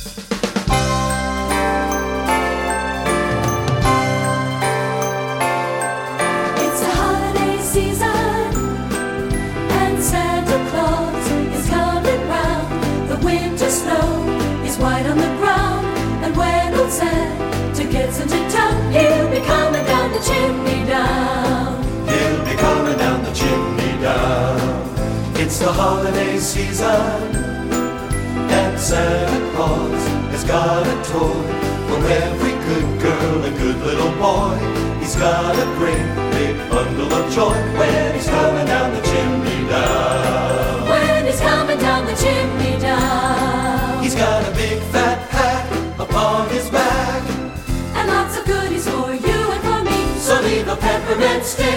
It's the holiday season, and Santa Claus is coming round. The winter snow is white on the ground, and when old Santa gets into town, he'll be coming down the chimney down. He'll be coming down the chimney down. It's the holiday season, and Santa Claus has got a toy for every good girl and good little boy. He's got a great big bundle of joy when he's coming down the chimney down. When he's coming down the chimney down. He's got a big fat pack upon his back, And lots of goodies for you and for me. so leave a peppermint stick